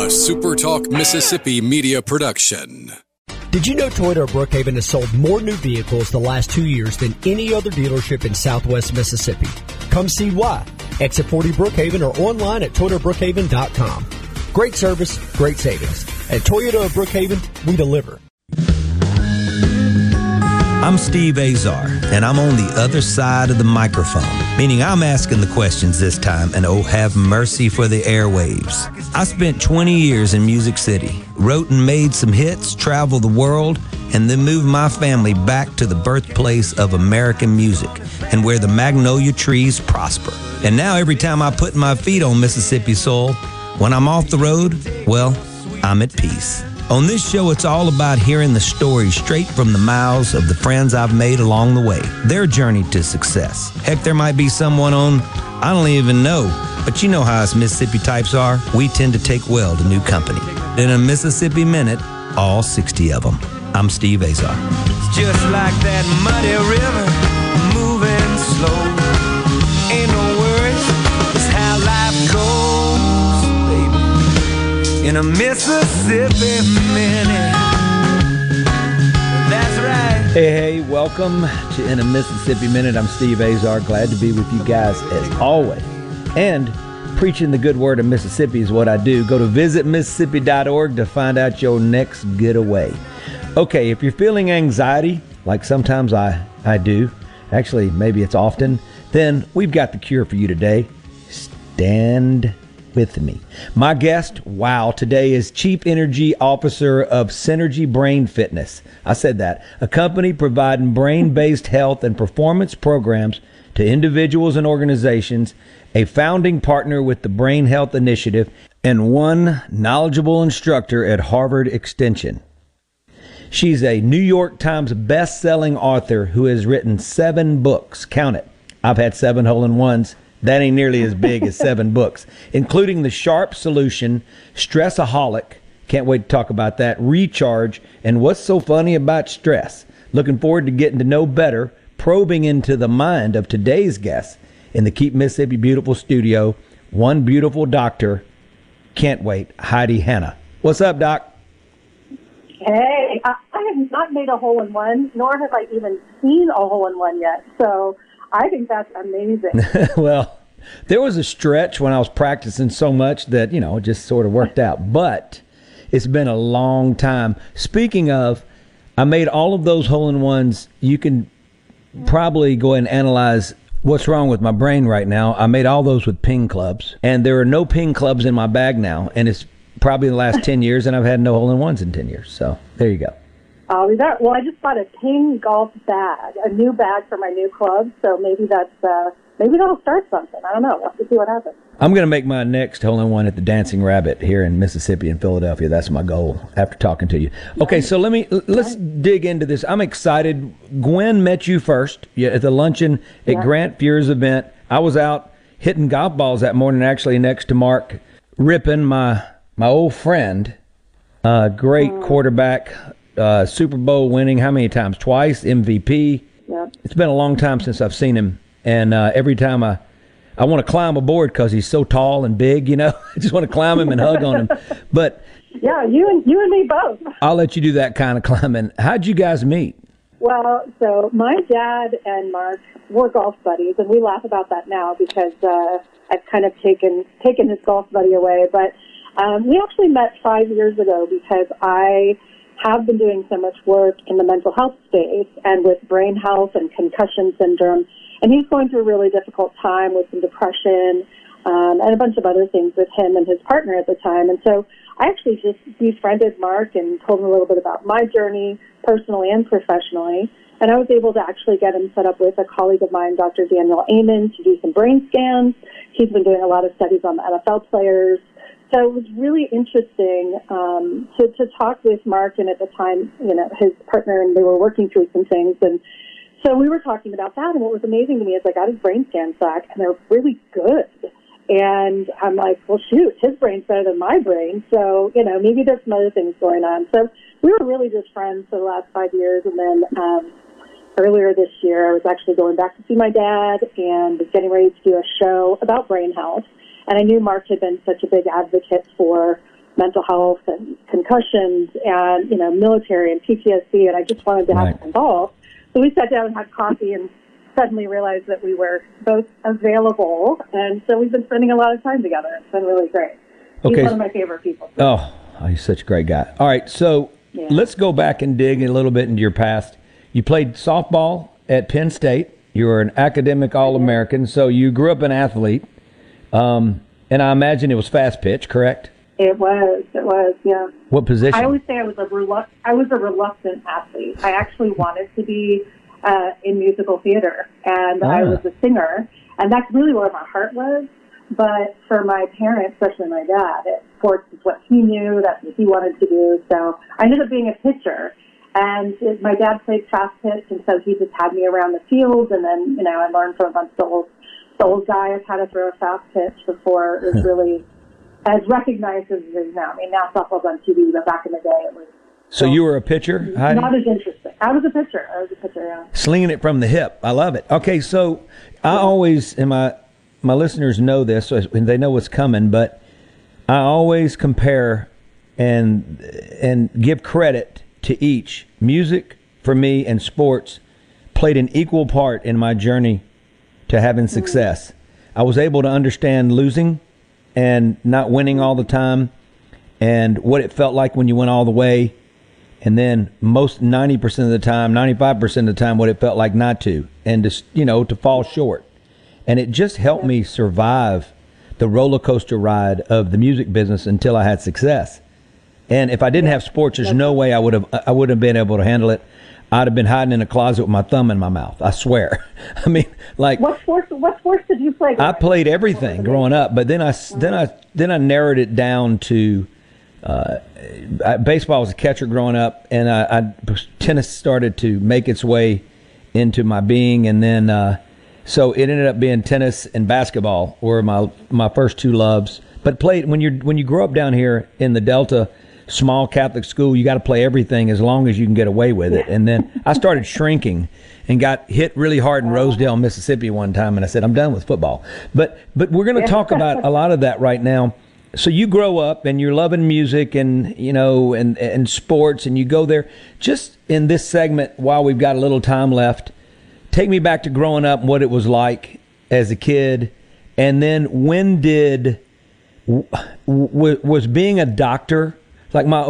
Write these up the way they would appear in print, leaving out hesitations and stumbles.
SuperTalk Mississippi media production. Did you know Toyota of Brookhaven has sold more new vehicles the last 2 years than any other dealership in Southwest Mississippi? Come see why. Exit 40 Brookhaven or online at ToyotaBrookhaven.com. Great service, great savings. At Toyota of Brookhaven, we deliver. I'm Steve Azar, and I'm on the other side of the microphone, meaning I'm asking the questions this time, and oh, have mercy for the airwaves. I spent 20 years in Music City, wrote and made some hits, traveled the world, and then moved my family back to the birthplace of American music and where the magnolia trees prosper. And now every time I put my feet on Mississippi soil, when I'm off the road, well, I'm at peace. On this show, it's all about hearing the stories straight from the mouths of the friends I've made along the way, their journey to success. Heck, there might be someone on, I don't even know, but you know how us Mississippi types are. We tend to take well to new company. In a Mississippi Minute, all 60 of them. I'm Steve Azar. It's just like that muddy river, moving slow. Ain't no worries, it's how life goes, baby. In a Mississippi Minute. That's right. Hey, welcome to In a Mississippi Minute. I'm Steve Azar. Glad to be with you guys as always. And preaching the good word of Mississippi is what I do. Go to visitmississippi.org to find out your next getaway. Okay, if you're feeling anxiety, like sometimes I do, actually maybe it's often, then we've got the cure for you today. Stand with me. My guest, today is Chief Energy Officer of Synergy Brain Fitness. I said that. A company providing brain-based health and performance programs to individuals and organizations, a founding partner with the Brain Health Initiative, and one knowledgeable instructor at Harvard Extension. She's a New York Times best-selling author who has written 7 books. Count it. I've had 7 hole-in-ones. That ain't nearly as big as 7 books, including The Sharp Solution, Stressaholic, can't wait to talk about that, Recharge, and What's So Funny About Stress. Looking forward to getting to know better, probing into the mind of today's guest in the Keep Mississippi Beautiful studio, one beautiful doctor, can't wait, Heidi Hanna. What's up, Doc? Hey, I have not made a hole-in-one, nor have I even seen a hole-in-one yet, so I think that's amazing. Well, there was a stretch when I was practicing so much that, it just sort of worked out. But it's been a long time. Speaking of, I made all of those hole-in-ones. You can probably go ahead and analyze what's wrong with my brain right now. I made all those with ping clubs. And there are no ping clubs in my bag now. And it's probably the last 10 years, and I've had no hole-in-ones in 10 years. So there you go. Well, I just bought a ping golf bag, a new bag for my new club, so maybe that'll start something. I don't know. We'll have to see what happens. I'm going to make my next hole-in-one at the Dancing Rabbit here in Mississippi and Philadelphia. That's my goal after talking to you. Okay, so let's dig into this. I'm excited. Gwen met you first at the luncheon at Grant Fuhr's event. I was out hitting golf balls that morning, actually next to Mark Rippon, my old friend, great quarterback. Super Bowl winning, how many times? Twice, MVP. Yep. It's been a long time since I've seen him, and every time I want to climb aboard because he's so tall and big, I just want to climb him and hug on him. But yeah, you and me both. I'll let you do that kind of climbing. How'd you guys meet? Well, so my dad and Mark were golf buddies, and we laugh about that now because I've kind of taken his golf buddy away. But we actually met 5 years ago because I have been doing so much work in the mental health space and with brain health and concussion syndrome. And he's going through a really difficult time with some depression and a bunch of other things with him and his partner at the time. And so I actually just befriended Mark and told him a little bit about my journey personally and professionally. And I was able to actually get him set up with a colleague of mine, Dr. Daniel Amen, to do some brain scans. He's been doing a lot of studies on the NFL players. So it was really interesting to talk with Mark, and at the time, his partner, and they were working through some things. And so we were talking about that, and what was amazing to me is I got his brain scans back, and they're really good. And I'm like, well, shoot, his brain's better than my brain. So, maybe there's some other things going on. So we were really just friends for the last 5 years. And then earlier this year, I was actually going back to see my dad and was getting ready to do a show about brain health. And I knew Mark had been such a big advocate for mental health and concussions and, military and PTSD, and I just wanted to have them involved. So we sat down and had coffee and suddenly realized that we were both available, and so we've been spending a lot of time together. It's been really great. He's one of my favorite people. Oh, he's such a great guy. All right, so let's go back and dig a little bit into your past. You played softball at Penn State. You were an academic All-American, so you grew up an athlete, and I imagine it was fast pitch, correct? It was, yeah. What position? I always say I was a reluctant athlete. I actually wanted to be in musical theater, and I was a singer, and that's really where my heart was. But for my parents, especially my dad, sports is what he knew, that's what he wanted to do. So I ended up being a pitcher, and my dad played fast pitch, and so he just had me around the field, and then, I learned from a bunch of the old guys how to throw a fast pitch before it was really as recognized as it is now. I mean, now softball's on TV, but back in the day it was. So you were a pitcher, Heidi? Not as interesting. I was a pitcher, yeah. Slinging it from the hip. I love it. Okay, so I always, and my listeners know this, so they know what's coming, but I always compare and give credit to each. Music, for me, and sports played an equal part in my journey to having success. I was able to understand losing and not winning all the time and what it felt like when you went all the way, and then most 90% of the time, 95% of the time, what it felt like not to, and to fall short. And it just helped me survive the roller coaster ride of the music business until I had success. And if I didn't have sports, there's no way I would have been able to handle it. I'd have been hiding in a closet with my thumb in my mouth. I swear. I mean, like, what sports did you play? I played everything growing up, but then I narrowed it down to baseball. I was a catcher growing up, and tennis started to make its way into my being, and then so it ended up being tennis and basketball were my first two loves. But when you grow up down here in the Delta, small Catholic school, you got to play everything as long as you can get away with it. And then I started shrinking and got hit really hard in Rosedale, Mississippi one time, and I said, I'm done with football. But we're going to talk about a lot of that right now. So you grow up and you're loving music and and sports, and you go there. Just in this segment, while we've got a little time left, take me back to growing up and what it was like as a kid, and then when was being a doctor, like my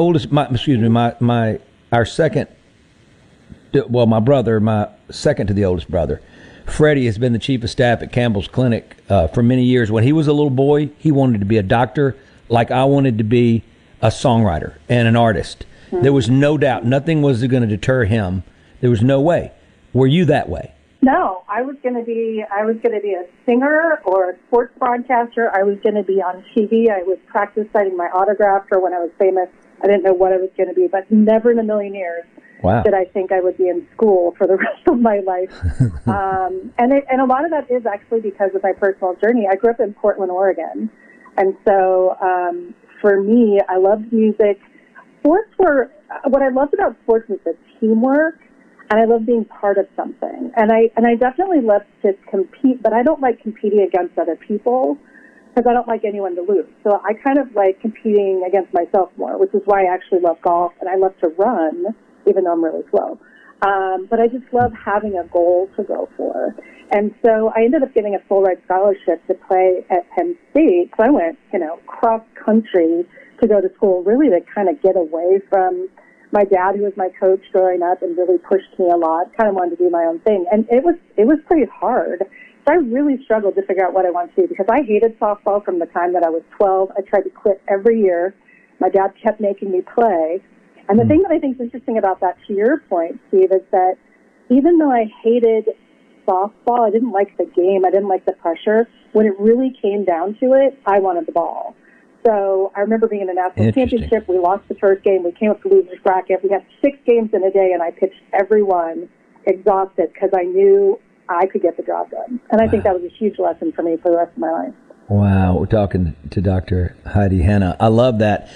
second to the oldest brother, Freddie, has been the chief of staff at Campbell's Clinic for many years. When he was a little boy, he wanted to be a doctor, like I wanted to be a songwriter and an artist. Mm-hmm. There was no doubt. Nothing was going to deter him. There was no way. Were you that way? No, I was going to be a singer or a sports broadcaster. I was going to be on TV. I would practice signing my autograph for when I was famous. I didn't know what I was going to be, but never in a million years did I think I would be in school for the rest of my life. And a lot of that is actually because of my personal journey. I grew up in Portland, Oregon, and so for me, I loved music. What I loved about sports was the teamwork. And I love being part of something. And I definitely love to compete, but I don't like competing against other people because I don't like anyone to lose. So I kind of like competing against myself more, which is why I actually love golf. And I love to run, even though I'm really slow. But I just love having a goal to go for. And so I ended up getting a full ride scholarship to play at Penn State. So I went, cross country to go to school, really to kind of get away from my dad, who was my coach growing up and really pushed me a lot, kind of wanted to do my own thing. And it was pretty hard. So I really struggled to figure out what I wanted to do because I hated softball from the time that I was 12. I tried to quit every year. My dad kept making me play. And the thing that I think is interesting about that, to your point, Steve, is that even though I hated softball, I didn't like the game, I didn't like the pressure, when it really came down to it, I wanted the ball. So I remember being in a national championship. We lost the first game. We came up to losers bracket. We had 6 games in a day, and I pitched every one exhausted because I knew I could get the job done. And I think that was a huge lesson for me for the rest of my life. Wow. We're talking to Dr. Heidi Hanna. I love that.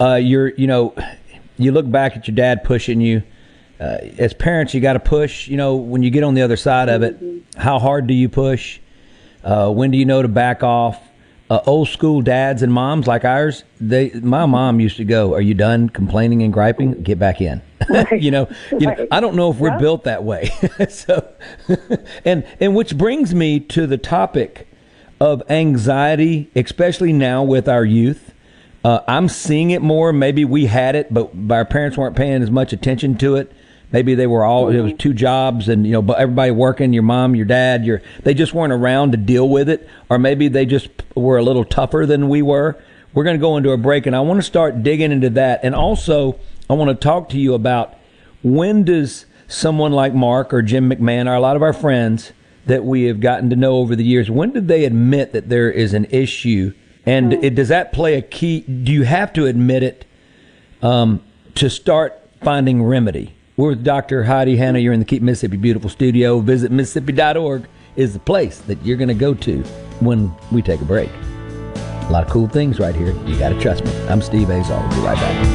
You look back at your dad pushing you. As parents, you got to push. When you get on the other side of it, how hard do you push? When do you know to back off? old school dads and moms like ours, my mom used to go, "Are you done complaining and griping? Get back in." Right. you know, I don't know if we're built that way. So, and which brings me to the topic of anxiety, especially now with our youth. I'm seeing it more. Maybe we had it, but our parents weren't paying as much attention to it. Maybe they were it was two jobs and, but everybody working, your mom, your dad, they just weren't around to deal with it. Or maybe they just were a little tougher than we were. We're going to go into a break, and I want to start digging into that. And also, I want to talk to you about, when does someone like Mark or Jim McMahon, or a lot of our friends that we have gotten to know over the years, when did they admit that there is an issue? And does that play a key? Do you have to admit it to start finding remedy? We're with Dr. Heidi Hanna. You're in the Keep Mississippi Beautiful studio. Visit Mississippi.org is the place that you're going to go to when we take a break. A lot of cool things right here. You got to trust me. I'm Steve Azar. We'll be right back.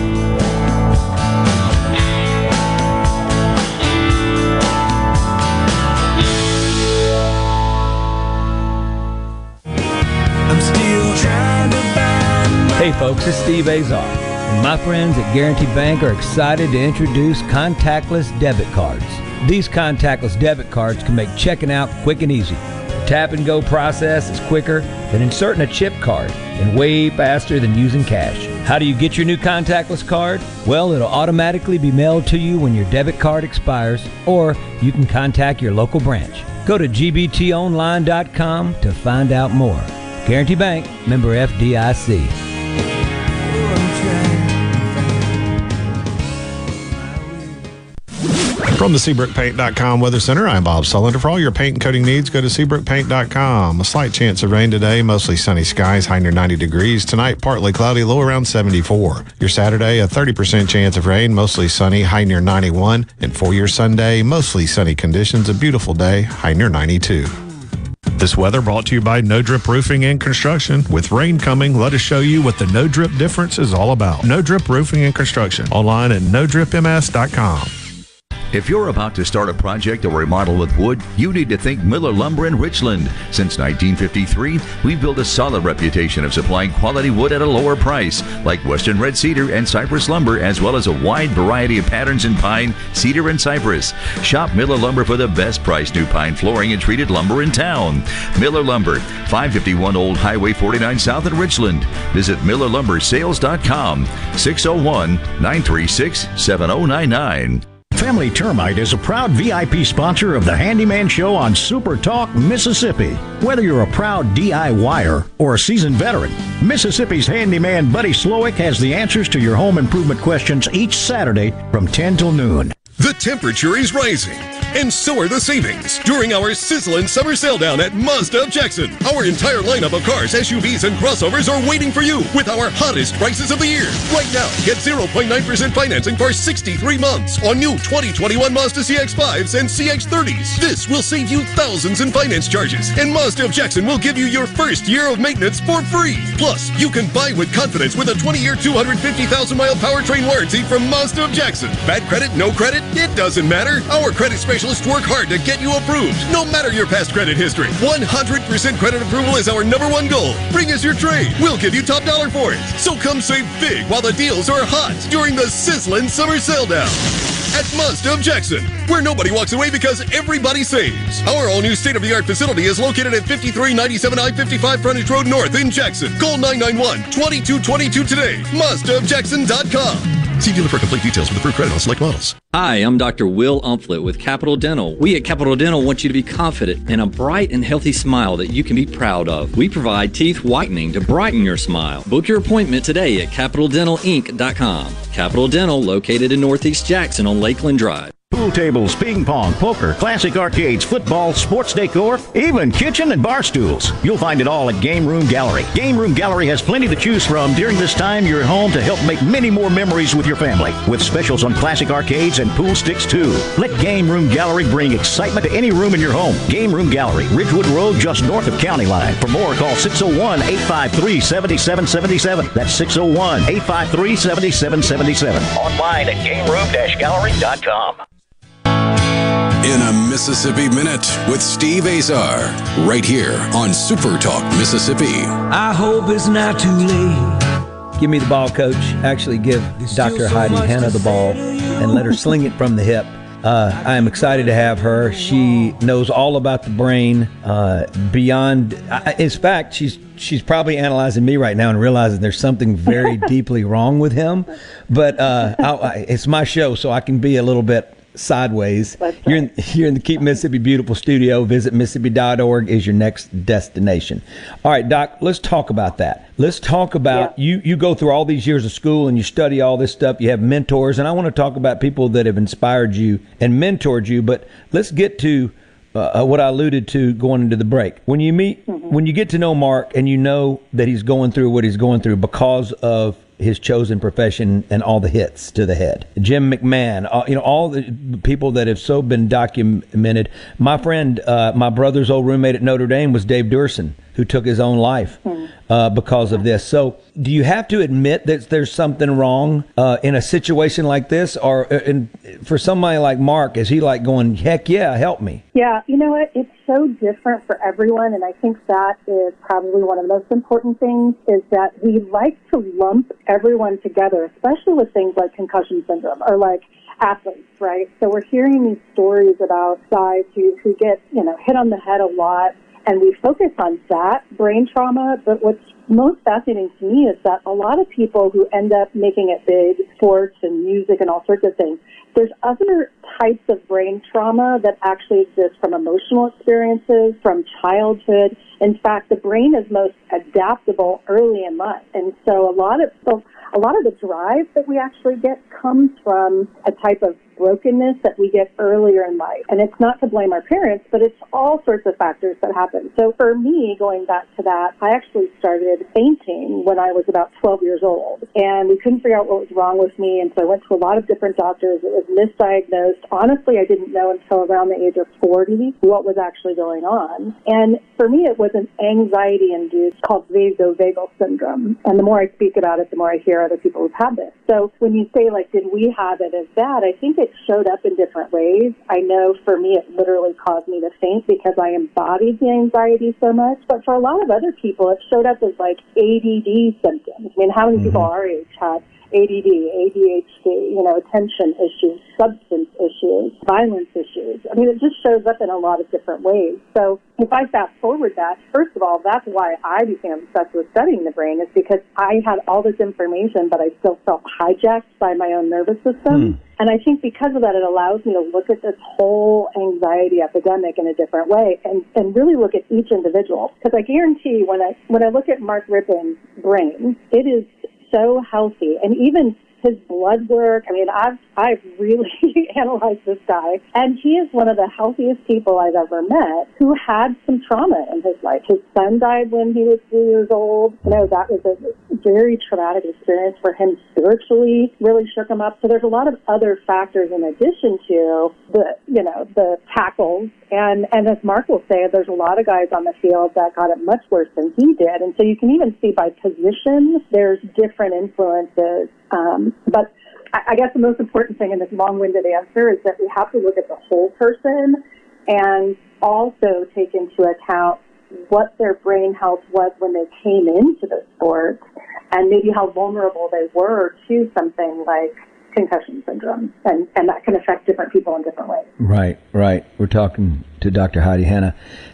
Hey folks, it's Steve Azar, and my friends at Guaranty Bank are excited to introduce contactless debit cards. These contactless debit cards can make checking out quick and easy. The tap and go process is quicker than inserting a chip card and way faster than using cash. How do you get your new contactless card? Well, it'll automatically be mailed to you when your debit card expires, or you can contact your local branch. Go to gbtonline.com to find out more. Guaranty Bank, member FDIC. From the SeabrookPaint.com Weather Center, I'm Bob Sullender. For all your paint and coating needs, go to SeabrookPaint.com. A slight chance of rain today, mostly sunny skies, high near 90 degrees. Tonight, partly cloudy, low around 74. Your Saturday, a 30% chance of rain, mostly sunny, high near 91. And for your Sunday, mostly sunny conditions, a beautiful day, high near 92. This weather brought to you by No Drip Roofing and Construction. With rain coming, let us show you what the No Drip difference is all about. No Drip Roofing and Construction. Online at NoDripMS.com. If you're about to start a project or remodel with wood, you need to think Miller Lumber in Richland. Since 1953, we've built a solid reputation of supplying quality wood at a lower price, like Western Red Cedar and Cypress Lumber, as well as a wide variety of patterns in pine, cedar, and cypress. Shop Miller Lumber for the best price new pine flooring and treated lumber in town. Miller Lumber, 551 Old Highway 49 South in Richland. Visit MillerLumberSales.com, 601-936-7099. Family Termite is a proud VIP sponsor of the Handyman Show on Super Talk Mississippi. Whether you're a proud DIYer or a seasoned veteran, Mississippi's handyman Buddy Slowick has the answers to your home improvement questions each Saturday from 10 till noon. The temperature is rising, and so are the savings during our sizzling summer sale down at Mazda of Jackson. Our entire lineup of cars, SUVs, and crossovers are waiting for you with our hottest prices of the year. Right now, get 0.9% financing for 63 months on new 2021 Mazda CX-5s and CX-30s. This will save you thousands in finance charges, and Mazda of Jackson will give you your first year of maintenance for free. Plus, you can buy with confidence with a 20-year, 250,000-mile powertrain warranty from Mazda of Jackson. Bad credit, no credit? It doesn't matter. Our credit specialists work hard to get you approved, no matter your past credit history. 100% credit approval is our #1 goal. Bring us your trade. We'll give you top dollar for it. So come save big while the deals are hot during the sizzling summer sale down at Mazda of Jackson, where nobody walks away because everybody saves. Our all-new state-of-the-art facility is located at 5397 I-55 Frontage Road North in Jackson. Call 991-2222 today. MazdaofJackson.com. See dealer for complete details with approved credit on select models. Hi, I'm Dr. Will Umflett with Capital Dental. We at Capital Dental want you to be confident in a bright and healthy smile that you can be proud of. We provide teeth whitening to brighten your smile. Book your appointment today at CapitalDentalInc.com. Capital Dental, located in Northeast Jackson on Lakeland Drive. Pool tables, ping pong, poker, classic arcades, football, sports decor, even kitchen and bar stools. You'll find it all at Game Room Gallery. Game Room Gallery has plenty to choose from during this time you're at home to help make many more memories with your family, with specials on classic arcades and pool sticks too. Let Game Room Gallery bring excitement to any room in your home. Game Room Gallery, Ridgewood Road, just north of County Line. For more, call 601-853-7777. That's 601-853-7777. Online at GameRoom-Gallery.com. In a Mississippi Minute with Steve Azar, right here on Super Talk Mississippi. I hope it's not too late. Give me the ball, Coach. Actually, give Dr. Heidi Hanna the ball and let her sling it from the hip. I am excited to have her. She knows all about the brain beyond. In fact, she's probably analyzing me right now and realizing there's something very deeply wrong with him. But it's my show, so I can be a little bit sideways. You're in the Keep Mississippi Beautiful studio. Visit Mississippi.org is your next destination. All right, Doc, let's talk about that. Let's talk about you go through all these years of school and you study all this stuff. You have mentors, and I want to talk about people that have inspired you and mentored you. But let's get to what I alluded to going into the break. When you when you get to know Mark and you know that he's going through what he's going through because of his chosen profession and all the hits to the head. Jim McMahon, all the people that have so been documented. My friend, my brother's old roommate at Notre Dame was Dave Durson, who took his own life because of this. So do you have to admit that there's something wrong in a situation like this? Or for somebody like Mark, is he like going, heck yeah, help me? Yeah, you know what? It's so different for everyone, and I think that is probably one of the most important things is that we like to lump everyone together, especially with things like concussion syndrome or like athletes, right? So we're hearing these stories about guys who get, hit on the head a lot, and we focus on that brain trauma, but what's most fascinating to me is that a lot of people who end up making it big, sports and music and all sorts of things, there's other types of brain trauma that actually exist from emotional experiences, from childhood. In fact, the brain is most adaptable early in life. And so a lot of the drive that we actually get comes from a type of brokenness that we get earlier in life. And it's not to blame our parents, but it's all sorts of factors that happen. So for me, going back to that, I actually started fainting when I was about 12 years old. And we couldn't figure out what was wrong with me. And so I went to a lot of different doctors. It was misdiagnosed. Honestly, I didn't know until around the age of 40 what was actually going on. And for me, it was an anxiety-induced called vasovagal syndrome. And the more I speak about it, the more I hear other people who've had this. So when you say, did we have it as bad, I think it showed up in different ways. I know for me, it literally caused me to faint because I embodied the anxiety so much. But for a lot of other people, it showed up as ADD symptoms. I mean, how many people our age had ADD, ADHD, attention issues, substance issues, violence issues? I mean, it just shows up in a lot of different ways. So if I fast forward that, first of all, that's why I became obsessed with studying the brain, is because I had all this information, but I still felt hijacked by my own nervous system. And I think because of that, it allows me to look at this whole anxiety epidemic in a different way and really look at each individual. Because I guarantee when I look at Mark Rypien's brain, it is so healthy. And even his blood work, I mean, I've really analyzed this guy, and he is one of the healthiest people I've ever met who had some trauma in his life. His son died when he was 3 years old. That was a very traumatic experience for him spiritually, really shook him up. So there's a lot of other factors in addition to the tackles. And as Mark will say, there's a lot of guys on the field that got it much worse than he did. And so you can even see by position, there's different influences. But I guess the most important thing in this long-winded answer is that we have to look at the whole person and also take into account what their brain health was when they came into the sport and maybe how vulnerable they were to something like concussion syndrome. And that can affect different people in different ways. Right. We're talking to Dr. Heidi Hanna.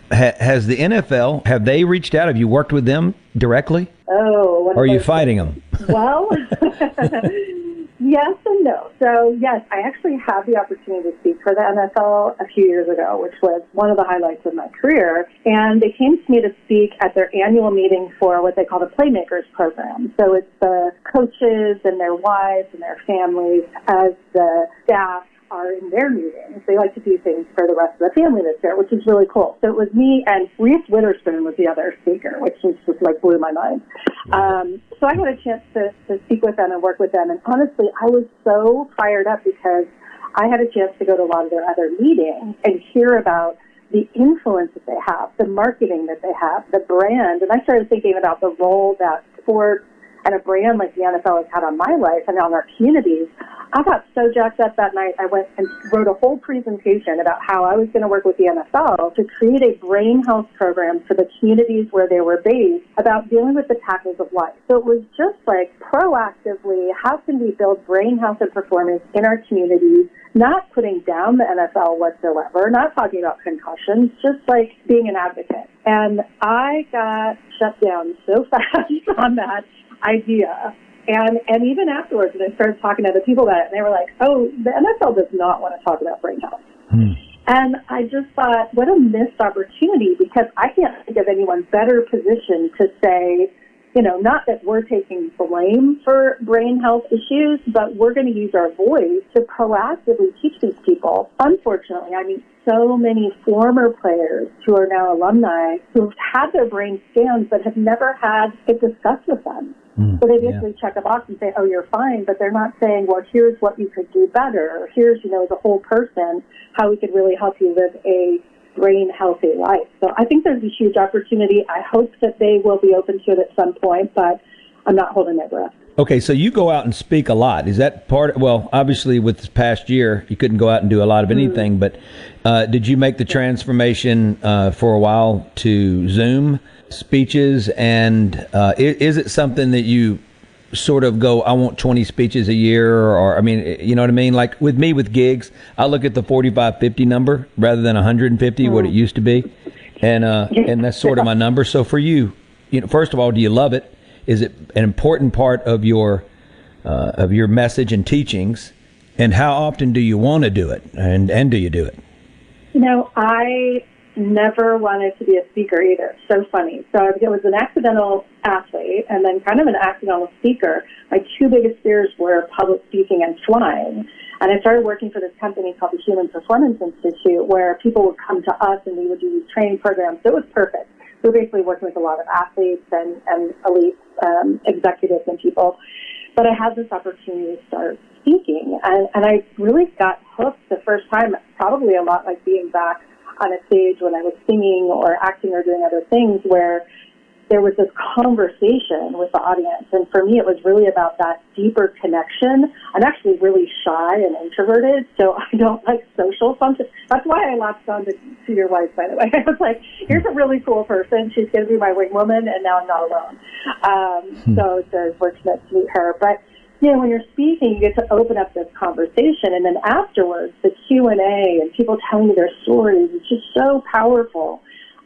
Has the NFL, have they reached out? Have you worked with them directly? Oh. Or are you fighting them? Well, yes and no. So, yes, I actually had the opportunity to speak for the NFL a few years ago, which was one of the highlights of my career. And they came to me to speak at their annual meeting for what they call the Playmakers program. So it's the coaches and their wives and their families as the staff are in their meetings. They like to do things for the rest of the family this year, which is really cool. So it was me, and Reese Witherspoon was the other speaker, which just blew my mind. So I had a chance to speak with them and work with them, and honestly, I was so fired up because I had a chance to go to a lot of their other meetings and hear about the influence that they have, the marketing that they have, the brand, and I started thinking about the role that sports and a brand like the NFL has had on my life and on our communities, I got so jacked up that night. I went and wrote a whole presentation about how I was going to work with the NFL to create a brain health program for the communities where they were based about dealing with the tackles of life. So it was just like proactively, how can we build brain health and performance in our communities, not putting down the NFL whatsoever, not talking about concussions, just like being an advocate. And I got shut down so fast on that idea. And even afterwards, when I started talking to other people about it, they were like, oh, the NFL does not want to talk about brain health. And I just thought, what a missed opportunity, because I can't think of anyone better positioned to say, you know, not that we're taking blame for brain health issues, but we're going to use our voice to proactively teach these people. Unfortunately, I mean, so many former players who are now alumni who've had their brain scanned but have never had it discussed with them. So they basically check a box and say, oh, you're fine, but they're not saying, well, here's what you could do better, or here's, you know, the whole person, how we could really help you live a brain healthy life. So I think there's a huge opportunity. I hope that they will be open to it at some point, but I'm not holding my breath. Okay, so you go out and speak a lot. Is that part? Well, obviously, with this past year, you couldn't go out and do a lot of anything. But did you make the transformation for a while to Zoom speeches? And is it something that you sort of go, I want 20 speeches a year? Or I mean, you know what I mean? Like with me with gigs, I look at the 45-50 number rather than 150, what it used to be, and that's sort of my number. So for you, you know, first of all, do you love it? Is it an important part of your message and teachings? And how often do you want to do it? And do you do it? You know, I never wanted to be a speaker either. So funny. So I was an accidental athlete and then kind of an accidental speaker. My two biggest fears were public speaking and flying. And I started working for this company called the Human Performance Institute, where people would come to us and we would do these training programs. So it was perfect. We're basically working with a lot of athletes and elite executives and people. But I had this opportunity to start speaking, and I really got hooked the first time, probably a lot like being back on a stage when I was singing or acting or doing other things, where there was this conversation with the audience. And for me, it was really about that deeper connection. I'm actually really shy and introverted, so I don't like social functions. That's why I latched on to your wife, by the way. I was like, here's a really cool person. She's going to be my wing woman, and now I'm not alone. So it's very fortunate to meet her. But, you know, when you're speaking, you get to open up this conversation, and then afterwards, the Q&A and people telling you their stories, it's just so powerful.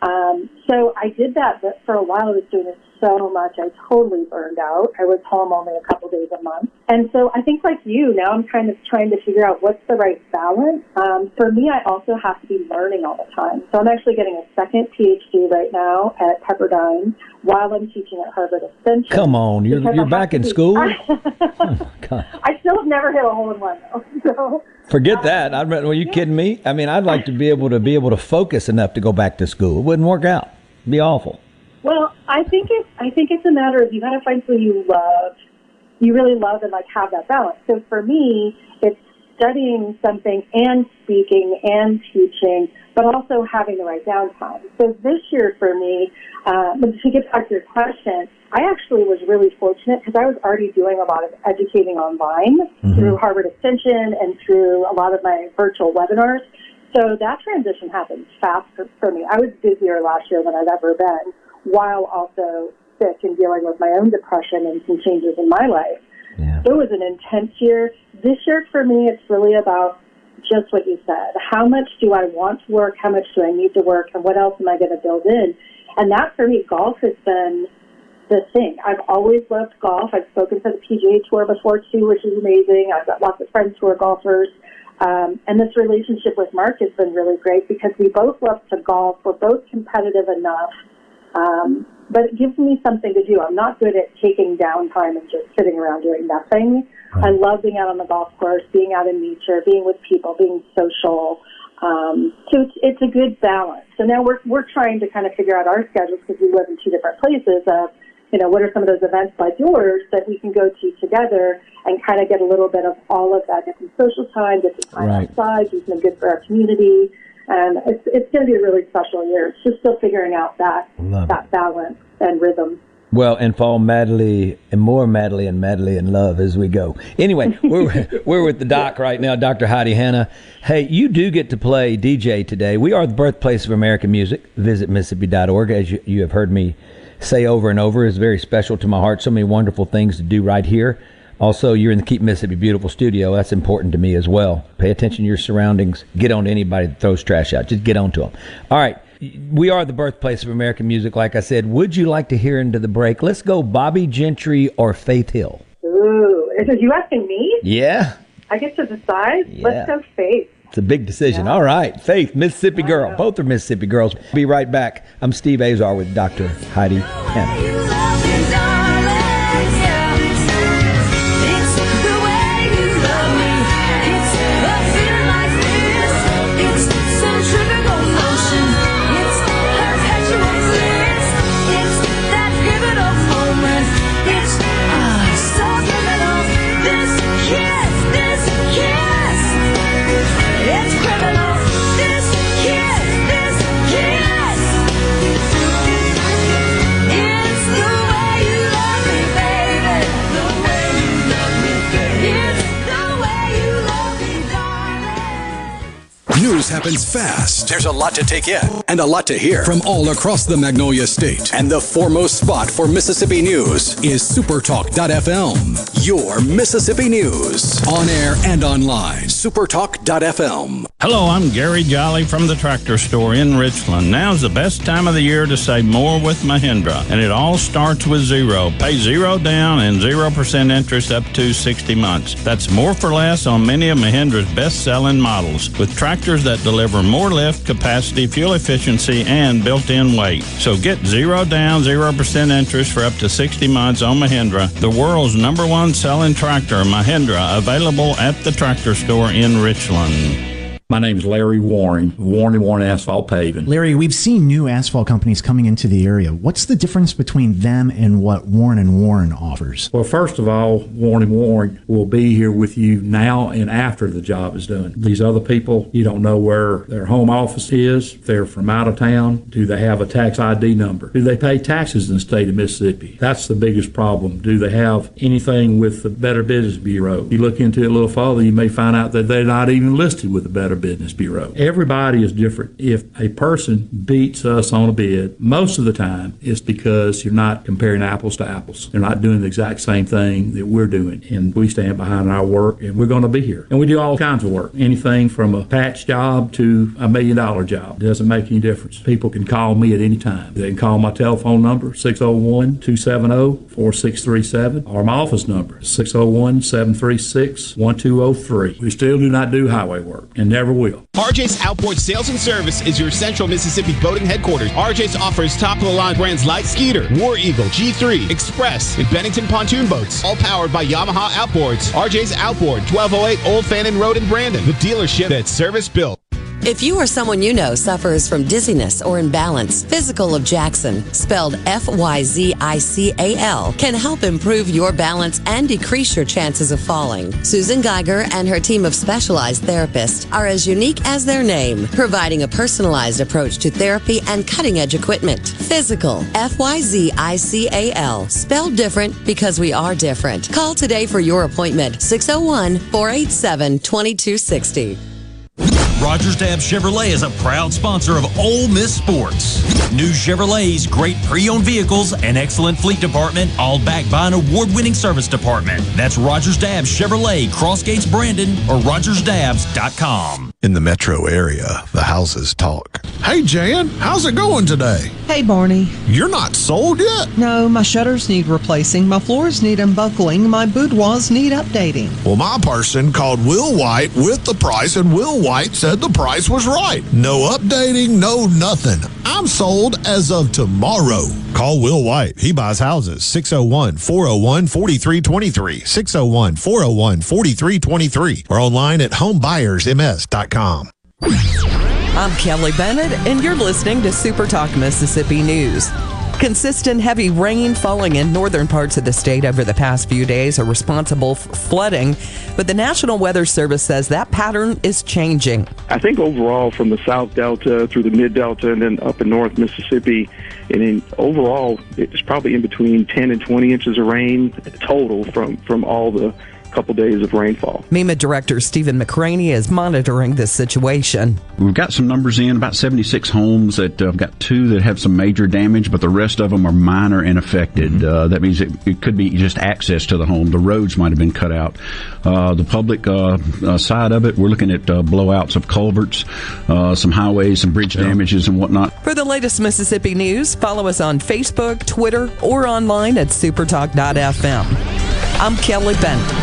So I did that, but for a while I was doing it so much, I totally burned out. I was home only a couple days a month. And so I think like you, now I'm kind of trying to figure out what's the right balance. For me, I also have to be learning all the time. So I'm actually getting a second PhD right now at Pepperdine while I'm teaching at Harvard Extension. Come on, you're back in school? Oh, God. I still have never hit a hole in one, though. So, forget that. Are you kidding me? I mean, I'd like to be able to focus enough to go back to school. It wouldn't work out. It'd be awful. Well, I think it's a matter of you got to find something you love, you really love, and like have that balance. So for me, it's studying something and speaking and teaching, but also having the right downtime. So this year for me, to get back to your question, I actually was really fortunate because I was already doing a lot of educating online through Harvard Extension and through a lot of my virtual webinars. So that transition happened fast for me. I was busier last year than I've ever been, while also sick and dealing with my own depression and some changes in my life. Yeah. It was an intense year. This year for me, it's really about just what you said. How much do I want to work? How much do I need to work? And what else am I going to build in? And that for me, golf has been the thing. I've always loved golf. I've spoken for the PGA Tour before too, which is amazing. I've got lots of friends who are golfers. And this relationship with Mark has been really great because we both love to golf. We're both competitive enough. But it gives me something to do. I'm not good at taking downtime and just sitting around doing nothing. Right. I love being out on the golf course, being out in nature, being with people, being social. So it's a good balance. So now we're trying to kind of figure out our schedules because we live in two different places of, what are some of those events like yours that we can go to together and kind of get a little bit of all of that, get some social time, get some time outside, do something good for our community. And it's going to be a really special year. It's just still figuring out that balance and rhythm. Well, and fall madly and more madly and madly in love as we go. Anyway, we're with the doc right now, Dr. Heidi Hanna. Hey, you do get to play DJ today. We are the birthplace of American music. Visit Mississippi.org, as you have heard me say over and over, is very special to my heart. So many wonderful things to do right here. Also, you're in the Keep Mississippi Beautiful studio. That's important to me as well. Pay attention to your surroundings. Get on to anybody that throws trash out. Just get on to them. All right. We are the birthplace of American music, like I said. Would you like to hear into the break? Let's go Bobby Gentry or Faith Hill. Ooh, is you asking me? Yeah. I get to decide? Yeah. Let's go Faith. It's a big decision. Yeah. All right. Faith, Mississippi girl. Both are Mississippi girls. Be right back. I'm Steve Azar with Dr. Heidi Hanna. News happens fast. There's a lot to take in and a lot to hear from all across the Magnolia State. And the foremost spot for Mississippi news is Supertalk.fm. Your Mississippi news. On air and online. Supertalk.fm. Hello, I'm Gary Jolly from the Tractor Store in Richland. Now's the best time of the year to save more with Mahindra. And it all starts with zero. Pay zero down and 0% interest up to 60 months. That's more for less on many of Mahindra's best-selling models. With tractors that deliver more lift, capacity, fuel efficiency, and built-in weight. So get zero down, 0% interest for up to 60 months on Mahindra, the world's #1 selling tractor, Mahindra, available at the Tractor Store in Richland. My name's Larry Warren, Warren Asphalt Paving. Larry, we've seen new asphalt companies coming into the area. What's the difference between them and what Warren & Warren offers? Well, first of all, Warren & Warren will be here with you now and after the job is done. These other people, you don't know where their home office is. If they're from out of town, do they have a tax ID number? Do they pay taxes in the state of Mississippi? That's the biggest problem. Do they have anything with the Better Business Bureau? If you look into it a little further, you may find out that they're not even listed with the Better Business Bureau. Everybody is different. If a person beats us on a bid, most of the time it's because you're not comparing apples to apples. They're not doing the exact same thing that we're doing. And we stand behind our work, and we're going to be here. And we do all kinds of work. Anything from a patch job to $1 million job. It doesn't make any difference. People can call me at any time. They can call my telephone number, 601-270-4637, or my office number, 601-736-1203. We still do not do highway work and never will. RJ's Outboard Sales and Service is your central Mississippi boating headquarters. RJ's offers top-of-the-line brands like Skeeter, War Eagle, G3, Express, and Bennington pontoon boats, all powered by Yamaha Outboards. RJ's Outboard, 1208 Old Fannin Road in Brandon, the dealership that's service-built. If you or someone you know suffers from dizziness or imbalance, Physical of Jackson, spelled F-Y-Z-I-C-A-L, can help improve your balance and decrease your chances of falling. Susan Geiger and her team of specialized therapists are as unique as their name, providing a personalized approach to therapy and cutting-edge equipment. Physical, F-Y-Z-I-C-A-L, spelled different because we are different. Call today for your appointment, 601-487-2260. Rogers Dabbs Chevrolet is a proud sponsor of Ole Miss Sports. New Chevrolets, great pre-owned vehicles, and excellent fleet department, all backed by an award-winning service department. That's Rogers Dabbs Chevrolet, Crossgates, Brandon, or RogersDabbs.com. In the metro area, the houses talk. Hey, Jan, how's it going today? Hey, Barney. You're not sold yet? No, my shutters need replacing, my floors need unbuckling, my boudoirs need updating. Well, my person called Will White with the price, and Will White said the price was right. No updating, no nothing. I'm sold as of tomorrow. Call Will White. He buys houses. 601-401-4323. 601-401-4323. Or online at homebuyersms.com. I'm Kelly Bennett, and you're listening to Super Talk Mississippi News. Consistent heavy rain falling in northern parts of the state over the past few days are responsible for flooding, but the National Weather Service says that pattern is changing. I think overall from the South Delta through the Mid Delta and then up in North Mississippi, And then overall, it's probably in between 10 and 20 inches of rain total from all the couple days of rainfall. MEMA Director Stephen McCraney is monitoring this situation. We've got some numbers in, about 76 homes that I've got 2 that have some major damage, but the rest of them are minor and affected. That means it could be just access to the home. The roads might have been cut out. The public side of it, we're looking at blowouts of culverts, some highways, some bridge damages and whatnot. For the latest Mississippi news, follow us on Facebook, Twitter, or online at supertalk.fm. I'm Kelly Bennett.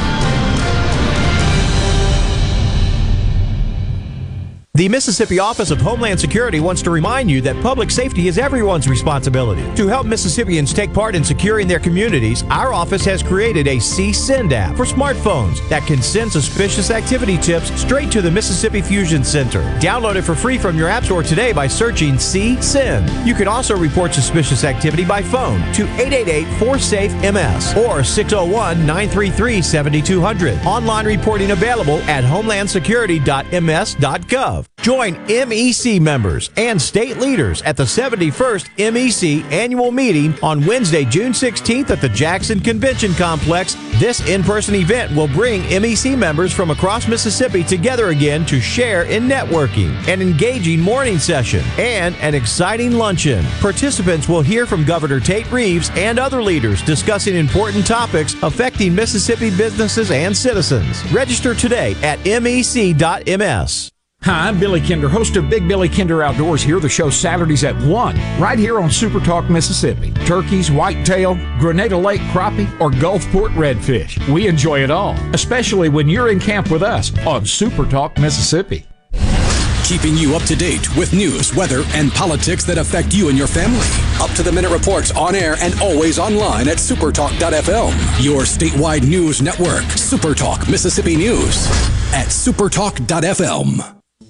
The Mississippi Office of Homeland Security wants to remind you that public safety is everyone's responsibility. To help Mississippians take part in securing their communities, our office has created a CSend app for smartphones that can send suspicious activity tips straight to the Mississippi Fusion Center. Download it for free from your app store today by searching CSend. You can also report suspicious activity by phone to 888-4SAFE-MS or 601-933-7200. Online reporting available at homelandsecurity.ms.gov. Join MEC members and state leaders at the 71st MEC annual meeting on Wednesday, June 16th at the Jackson Convention Complex. This in-person event will bring MEC members from across Mississippi together again to share in networking, an engaging morning session, and an exciting luncheon. Participants will hear from Governor Tate Reeves and other leaders discussing important topics affecting Mississippi businesses and citizens. Register today at mec.ms. Hi, I'm Billy Kinder, host of Big Billy Kinder Outdoors here. The show Saturdays at 1, right here on Super Talk Mississippi. Turkeys, whitetail, Grenada Lake crappie, or Gulfport redfish. We enjoy it all, especially when you're in camp with us on Super Talk Mississippi. Keeping you up to date with news, weather, and politics that affect you and your family. Up-to-the-minute reports on air and always online at supertalk.fm. Your statewide news network, Supertalk Mississippi News at supertalk.fm.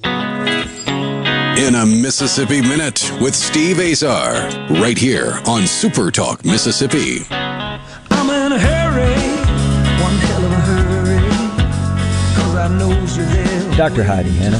In a Mississippi Minute with Steve Azar, right here on Supertalk Mississippi. I'm in a hurry, one hell of a hurry, 'cause I know you're there. Dr. Heidi Hanna.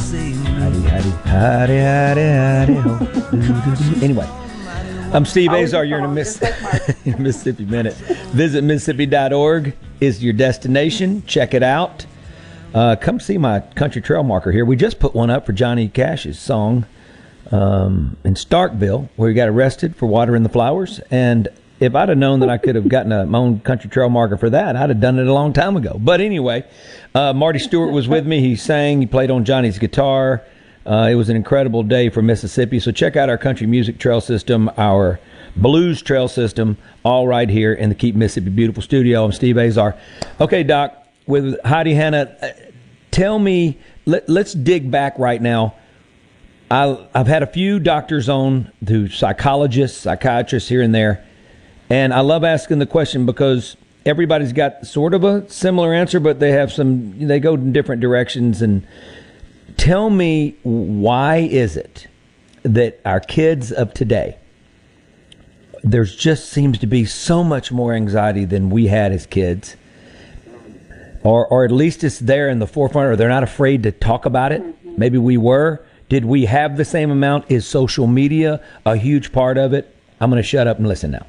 Heidi. Anyway, I'm Steve Azar. You're in a Mississippi Minute. Visit Mississippi.org is your destination. Check it out. Come see my country trail marker here. We just put one up for Johnny Cash's song in Starkville, where he got arrested for watering the flowers. And if I'd have known that I could have gotten my own country trail marker for that, I'd have done it a long time ago. But anyway, Marty Stewart was with me. He sang. He played on Johnny's guitar. It was an incredible day for Mississippi. So check out our country music trail system, our blues trail system, all right here in the Keep Mississippi Beautiful studio. I'm Steve Azar. Okay, Doc, with Heidi Hanna, tell me, let's dig back right now. I've had a few doctors on, who psychologists, psychiatrists here and there, and I love asking the question because everybody's got sort of a similar answer, but they go in different directions. And tell me, why is it that our kids of today, there's just seems to be so much more anxiety than we had as kids? Or at least it's there in the forefront, or they're not afraid to talk about it. Maybe we were. Did we have the same amount? Is social media a huge part of it? I'm going to shut up and listen now.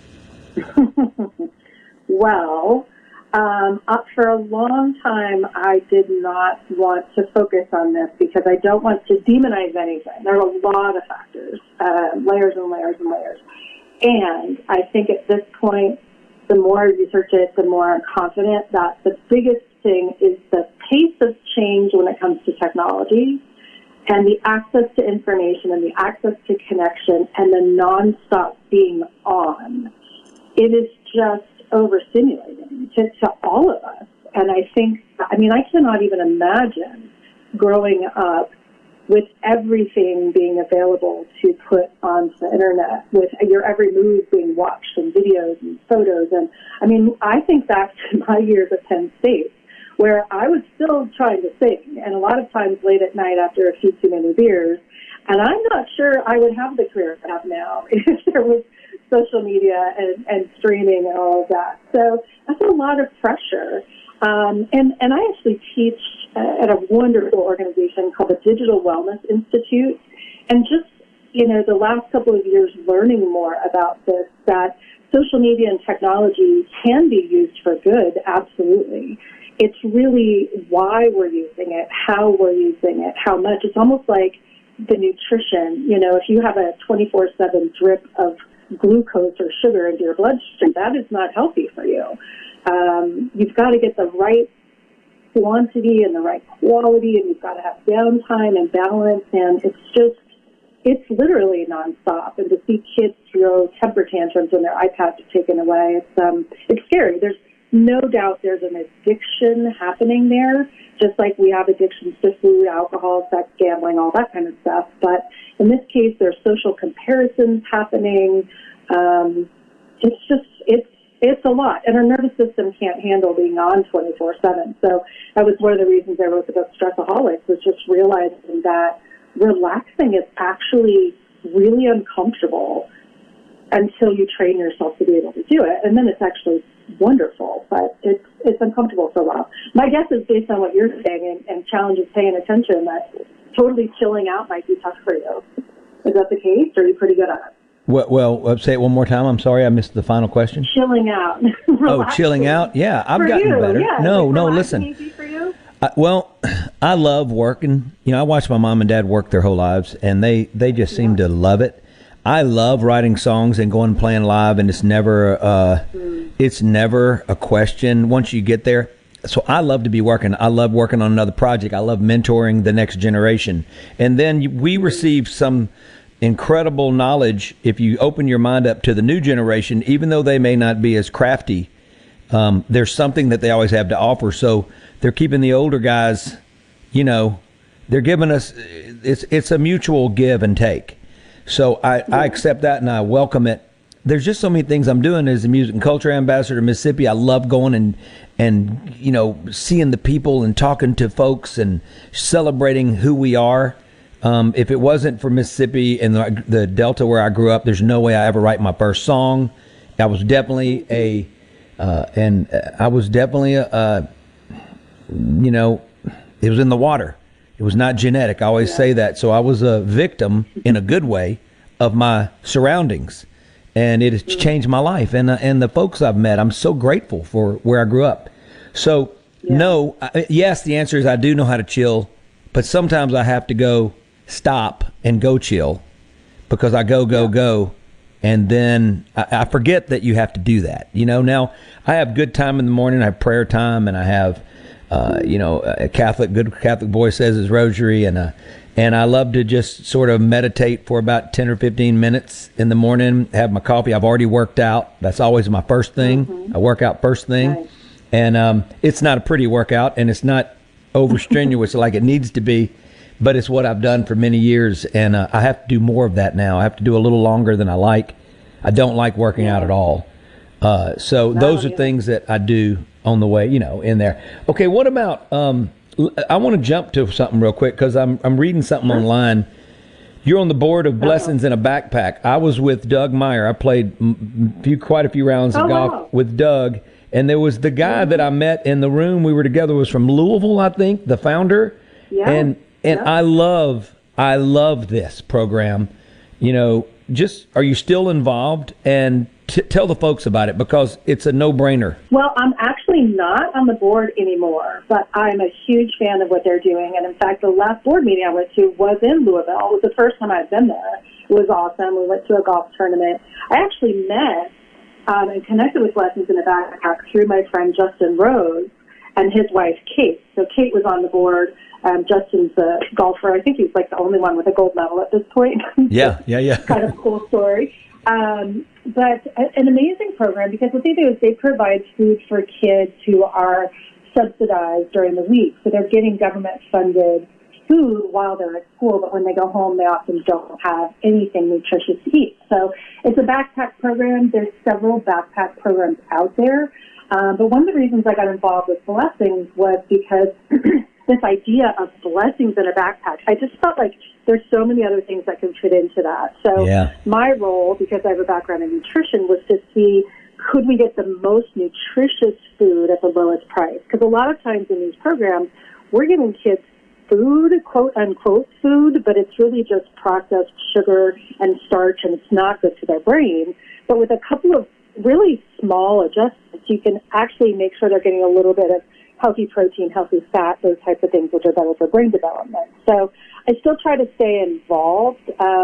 Well, for a long time, I did not want to focus on this because I don't want to demonize anything. There are a lot of factors, layers and layers and layers. And I think at this point, the more I research it, the more I'm confident that the biggest thing is the pace of change when it comes to technology and the access to information and the access to connection and the nonstop being on. It is just overstimulating to all of us. And I cannot even imagine growing up with everything being available to put onto the internet, with your every move being watched and videos and photos. And I think back to my years at Penn State, where I was still trying to sing, and a lot of times late at night after a few too many beers. And I'm not sure I would have the career I have now if there was social media and streaming and all of that. So that's a lot of pressure. And I actually teach at a wonderful organization called the Digital Wellness Institute. And just the last couple of years learning more about this, that social media and technology can be used for good, absolutely. It's really why we're using it, how we're using it, how much. It's almost like the nutrition. If you have a 24/7 drip of glucose or sugar into your bloodstream, that is not healthy for you. You've got to get the right quantity and the right quality, and you've got to have downtime and balance, and it's literally nonstop. And to see kids throw temper tantrums when their iPads are taken away, it's scary. There's no doubt there's an addiction happening there, just like we have addictions to food, alcohol, sex, gambling, all that kind of stuff. But in this case, there's social comparisons happening. It's a lot. And our nervous system can't handle being on 24/7. So that was one of the reasons I wrote the book Stressaholics, was just realizing that relaxing is actually really uncomfortable until you train yourself to be able to do it. And then it's actually wonderful, but it's uncomfortable for a while. My guess is, based on what you're saying and challenges paying attention, that totally chilling out might be tough for you. Is that the case, or are you pretty good at it? Well, say it one more time. I'm sorry, I missed the final question. Chilling out. Chilling out? Yeah, I've gotten better. Yeah. No, listen. Easy for you? I love working. I watched my mom and dad work their whole lives, and they just seem to love it. I love writing songs and going and playing live, and it's never a question once you get there. So I love to be working. I love working on another project. I love mentoring the next generation. And then we receive some incredible knowledge if you open your mind up to the new generation, even though they may not be as crafty. There's something that they always have to offer. So they're keeping the older guys, they're giving us, it's a mutual give and take. So I accept that and I welcome it. There's just so many things I'm doing as a music and culture ambassador in Mississippi. I love going and seeing the people and talking to folks and celebrating who we are. If it wasn't for Mississippi and the Delta where I grew up, there's no way I ever write my first song. I was definitely it was in the water. It was not genetic. I always say that. So I was a victim in a good way of my surroundings, and it has changed my life. And the folks I've met, I'm so grateful for where I grew up. So yes, the answer is I do know how to chill, but sometimes I have to stop and go chill because I go. And then I forget that you have to do that. Now I have good time in the morning. I have prayer time, and I have, a good Catholic boy says his rosary, and I love to just sort of meditate for about 10 or 15 minutes in the morning. Have my coffee. I've already worked out. That's always my first thing. Mm-hmm. I work out first thing, nice. And it's not a pretty workout, and it's not over strenuous like it needs to be. But it's what I've done for many years, and I have to do more of that now. I have to do a little longer than I like. I don't like working out at all. So those are things that I do on the way, in there. Okay, what about, I want to jump to something real quick because I'm reading something online. You're on the board of Blessings in a Backpack. I was with Doug Meyer. I played quite a few rounds of golf with Doug, and there was the guy that I met in the room. We were together, was from Louisville, I think, the founder. Yeah. And I love this program. Are you still involved? And tell the folks about it because it's a no-brainer. Well, I'm actually not on the board anymore, but I'm a huge fan of what they're doing. And in fact, the last board meeting I went to was in Louisville. It was the first time I'd been there. It was awesome. We went to a golf tournament. I actually met and connected with Blessings in a Backpack through my friend Justin Rose and his wife, Kate. So Kate was on the board. Justin's a golfer. I think he's like the only one with a gold medal at this point. Yeah. Kind of a cool story. But an amazing program because what they do is they provide food for kids who are subsidized during the week. So they're getting government-funded food while they're at school, but when they go home, they often don't have anything nutritious to eat. So it's a backpack program. There's several backpack programs out there. But one of the reasons I got involved with Blessings was because this idea of blessings in a backpack, I just felt like there's so many other things that can fit into that. So my role, because I have a background in nutrition, was to see could we get the most nutritious food at the lowest price? Because a lot of times in these programs, we're giving kids food, quote unquote food, but it's really just processed sugar and starch, and it's not good for their brain. But with a couple of really small adjustments, you can actually make sure they're getting a little bit of healthy protein, healthy fat, those types of things, which are better for brain development. So I still try to stay involved.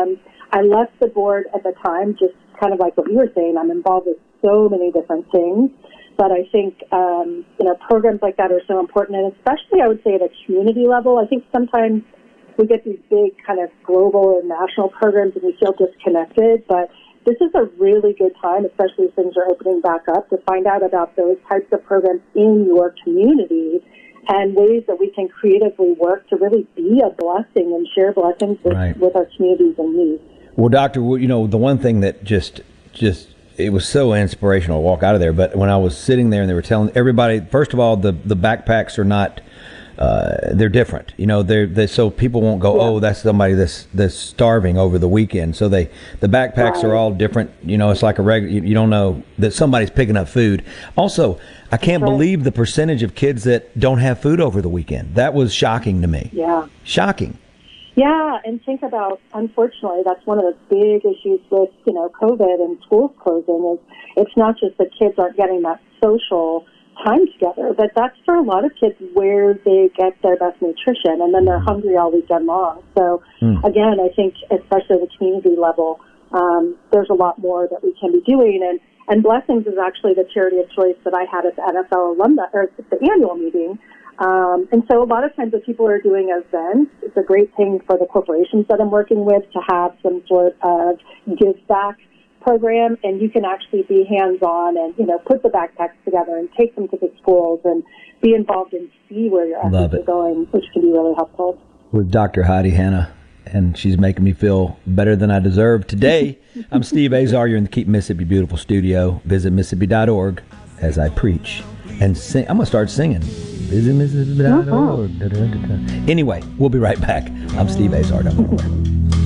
I left the board at the time, just kind of like what you were saying. I'm involved with so many different things. But I think, programs like that are so important, and especially I would say at a community level. I think sometimes we get these big kind of global and national programs and we feel disconnected, but this is a really good time, especially as things are opening back up, to find out about those types of programs in your community and ways that we can creatively work to really be a blessing and share blessings with our communities in need. Well, Doctor, the one thing that just it was so inspirational to walk out of there. But when I was sitting there and they were telling everybody, first of all, the backpacks are not, they're different. They're so people won't go, oh, that's somebody that's starving over the weekend. So the backpacks are all different. It's like a regular, you don't know that somebody's picking up food. Also, I can't believe the percentage of kids that don't have food over the weekend. That was shocking to me. Yeah. Shocking. Yeah, and think about, unfortunately, that's one of the big issues with, COVID and schools closing is it's not just that kids aren't getting that social time together, but that's for a lot of kids where they get their best nutrition, and then they're hungry all weekend long. So, again, I think, especially at the community level, there's a lot more that we can be doing. And Blessings is actually the charity of choice that I had at the NFL alumni, or the annual meeting. And so a lot of times what people are doing events, it's a great thing for the corporations that I'm working with to have some sort of give back program, and you can actually be hands-on and, put the backpacks together and take them to the schools and be involved and see where your efforts are going, which can be really helpful. With Dr. Heidi Hanna, and she's making me feel better than I deserve. Today, I'm Steve Azar. You're in the Keep Mississippi Beautiful studio. Visit Mississippi.org as I preach and sing. I'm going to start singing. Visit Mississippi.org. Anyway, we'll be right back. I'm Steve Azar. Don't go away.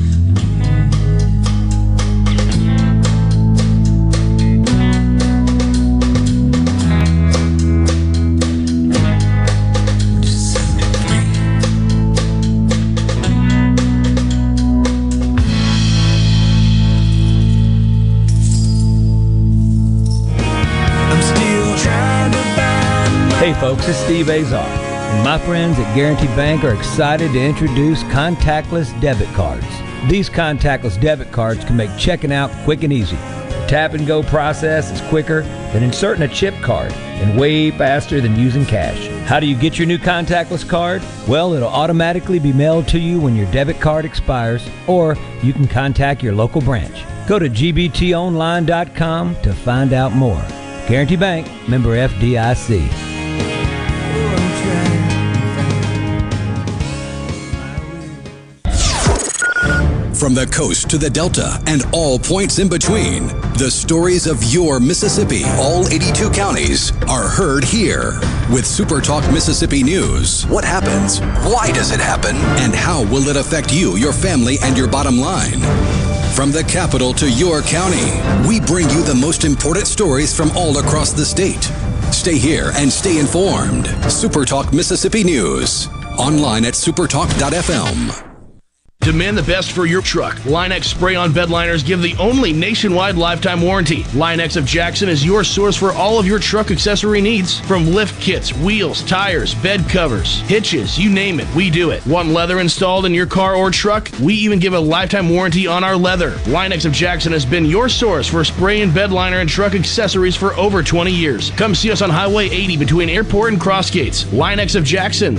Hey folks, it's Steve Azar, and my friends at Guarantee Bank are excited to introduce contactless debit cards. These contactless debit cards can make checking out quick and easy. The tap and go process is quicker than inserting a chip card and way faster than using cash. How do you get your new contactless card? Well, it'll automatically be mailed to you when your debit card expires, or you can contact your local branch. Go to gbtonline.com to find out more. Guarantee Bank, member FDIC. From the coast to the Delta and all points in between, the stories of your Mississippi, all 82 counties, are heard here. With Super Talk Mississippi News. What happens? Why does it happen? And how will it affect you, your family, and your bottom line? From the capital to your county, we bring you the most important stories from all across the state. Stay here and stay informed. Super Talk Mississippi News. Online at supertalk.fm. Demand the best for your truck. Line-X spray-on bed liners give the only nationwide lifetime warranty. Line-X of Jackson is your source for all of your truck accessory needs. From lift kits, wheels, tires, bed covers, hitches, you name it, we do it. Want leather installed in your car or truck? We even give a lifetime warranty on our leather. Line-X of Jackson has been your source for spray and bed liner and truck accessories for over 20 years. Come see us on Highway 80 between Airport and Crossgates. Line-X of Jackson,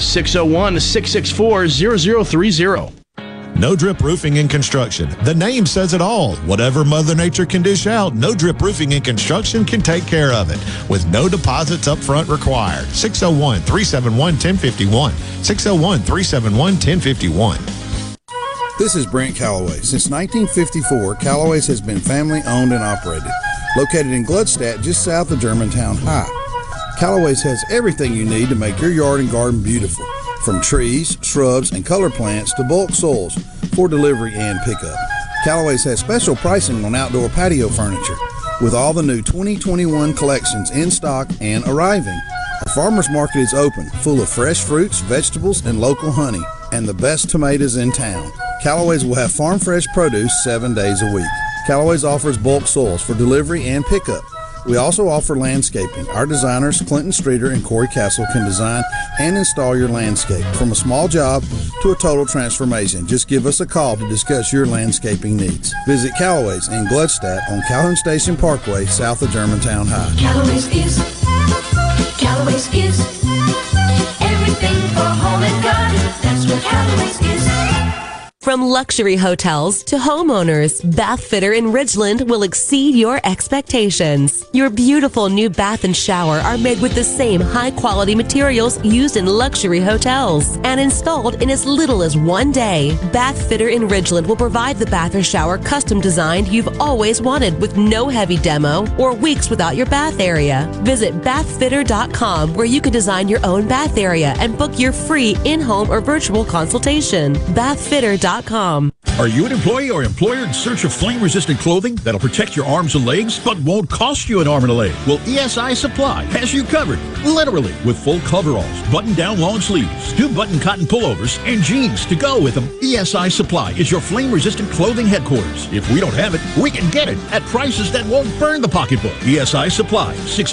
601-664-0030. No Drip Roofing and Construction. The name says it all. Whatever Mother Nature can dish out, No Drip Roofing and Construction can take care of it with no deposits up front required. 601-371-1051. 601-371-1051. This is Brent Calloway. Since 1954, Calloway's has been family owned and operated. Located in Gluckstadt, just south of Germantown High. Calloway's has everything you need to make your yard and garden beautiful. From trees, shrubs, and color plants to bulk soils for delivery and pickup. Callaway's has special pricing on outdoor patio furniture with all the new 2021 collections in stock and arriving. Our farmers market is open, full of fresh fruits, vegetables, and local honey. and the best tomatoes in town. Callaway's will have farm fresh produce 7 days a week. Callaway's offers bulk soils for delivery and pickup. We also offer landscaping. Our designers, Clinton Streeter and Corey Castle, can design and install your landscape from a small job to a total transformation. Just give us a call to discuss your landscaping needs. Visit Callaway's in Gluckstadt on Calhoun Station Parkway, south of Germantown High. Callaway's is everything for home and garden. That's what Callaway's is. From luxury hotels to homeowners, Bath Fitter in Ridgeland will exceed your expectations. Your beautiful new bath and shower are made with the same high-quality materials used in luxury hotels and installed in as little as 1 day. Bath Fitter in Ridgeland will provide the bath or shower custom designed you've always wanted with no heavy demo or weeks without your bath area. Visit bathfitter.com where you can design your own bath area and book your free in-home or virtual consultation. Bathfitter.com. Are you an employee or employer in search of flame-resistant clothing that'll protect your arms and legs but won't cost you an arm and a leg? Well, ESI Supply has you covered, literally, with full coveralls, button-down long sleeves, 2-button cotton pullovers, and jeans to go with them. ESI Supply is your flame-resistant clothing headquarters. If we don't have it, we can get it at prices that won't burn the pocketbook. ESI Supply,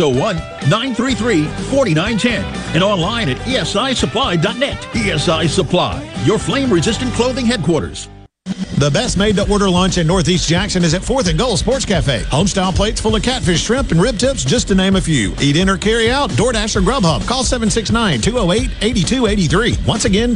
601-933-4910, and online at esisupply.net. ESI Supply, your flame-resistant clothing headquarters. The best made-to-order lunch in Northeast Jackson is at 4th and Gold Sports Cafe. Homestyle plates full of catfish, shrimp, and rib tips, just to name a few. Eat in or carry out, DoorDash or Grubhub. Call 769-208-8283. Once again,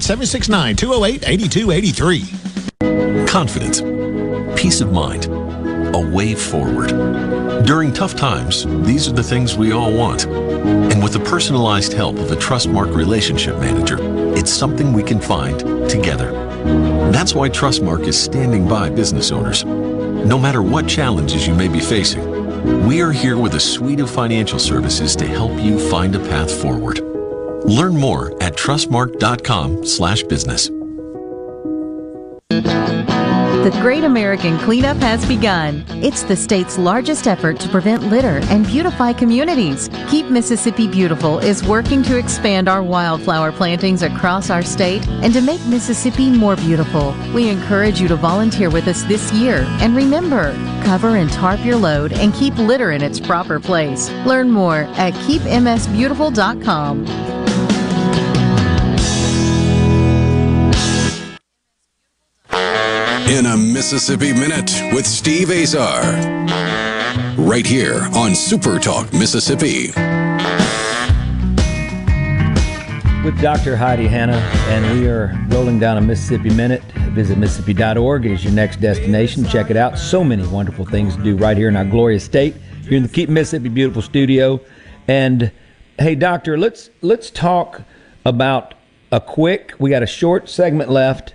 769-208-8283. Confidence, peace of mind, a way forward. During tough times, these are the things we all want. And with the personalized help of a Trustmark relationship manager, it's something we can find together. That's why Trustmark is standing by business owners. No matter what challenges you may be facing, we are here with a suite of financial services to help you find a path forward. Learn more at trustmark.com/business. The Great American Cleanup has begun. It's the state's largest effort to prevent litter and beautify communities. Keep Mississippi Beautiful is working to expand our wildflower plantings across our state and to make Mississippi more beautiful. We encourage you to volunteer with us this year. And remember, cover and tarp your load and keep litter in its proper place. Learn more at keepmsbeautiful.com. In a Mississippi Minute with Steve Azar. Right here on Super Talk Mississippi. With Dr. Heidi Hanna, and we are rolling down a Mississippi Minute. Visit Mississippi.org is your next destination. Check it out. So many wonderful things to do right here in our glorious state. Here in the Keep Mississippi Beautiful studio. And hey, Doctor, let's talk about we got a short segment left.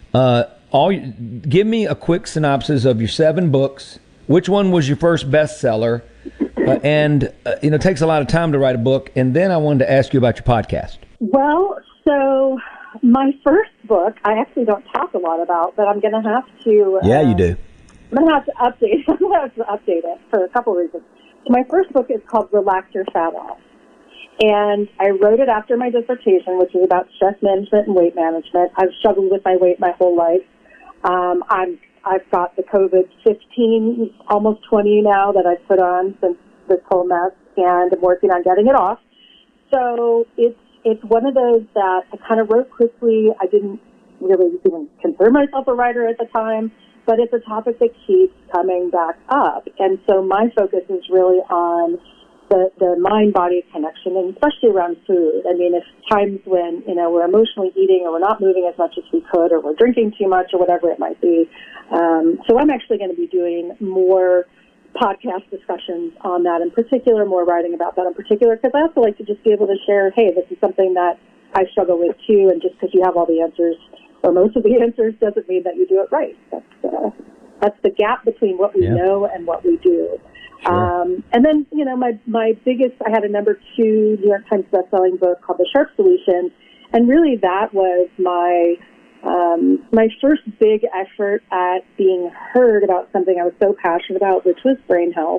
Give me a quick synopsis of your 7 books. Which one was your first bestseller? It takes a lot of time to write a book. And then I wanted to ask you about your podcast. Well, so my first book, I actually don't talk a lot about, but I'm going to have to. Yeah, you do. I'm going to have to update. I'm going to have to update it for a couple of reasons. So my first book is called Relax Your Fat Off. And I wrote it after my dissertation, which is about stress management and weight management. I've struggled with my weight my whole life. I've got the COVID-15, almost 20 now that I've put on since this whole mess, and I'm working on getting it off. So it's one of those that I kind of wrote quickly. I didn't really even consider myself a writer at the time, but it's a topic that keeps coming back up. And so my focus is really on the mind-body connection, and especially around food. I mean, if times when, we're emotionally eating or we're not moving as much as we could or we're drinking too much or whatever it might be. So I'm actually going to be doing more podcast discussions on that in particular, more writing about that in particular, because I also like to just be able to share, hey, this is something that I struggle with too, and just because you have all the answers or most of the answers doesn't mean that you do it right. That's the gap between what we know and what we do. Sure. And then, my biggest, I had a number 2 New York Times bestselling book called The Sharp Solution. And really that was my first big effort at being heard about something I was so passionate about, which was brain health.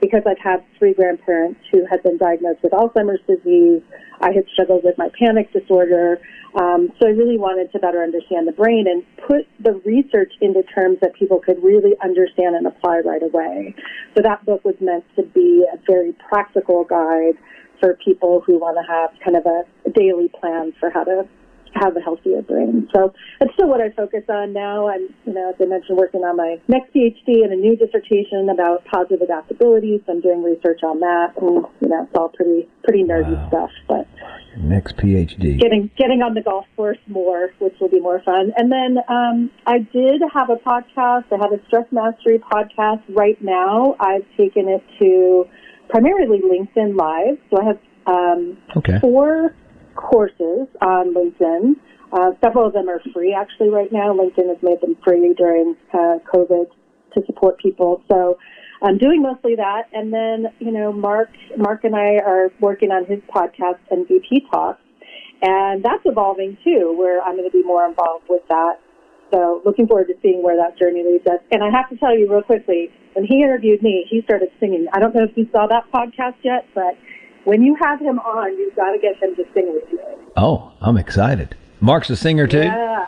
because I've had 3 grandparents who had been diagnosed with Alzheimer's disease. I had struggled with my panic disorder. So I really wanted to better understand the brain and put the research into terms that people could really understand and apply right away. So that book was meant to be a very practical guide for people who want to have kind of a daily plan for how to have a healthier brain. So that's still what I focus on now. I'm, as I mentioned, working on my next PhD and a new dissertation about positive adaptability. So I'm doing research on that. And, it's all pretty nerdy stuff. But next PhD. Getting on the golf course more, which will be more fun. And then I did have a podcast. I have a stress mastery podcast right now. I've taken it to primarily LinkedIn Live. So I have 4 courses on LinkedIn. Several of them are free actually right now. LinkedIn has made them free during COVID to support people. So I'm doing mostly that. And then, Mark and I are working on his podcast, MVP Talks. And that's evolving too, where I'm going to be more involved with that. So looking forward to seeing where that journey leads us. And I have to tell you real quickly, when he interviewed me, he started singing. I don't know if you saw that podcast yet, but when you have him on, you've got to get him to sing with you. Oh, I'm excited. Mark's a singer too? Yeah.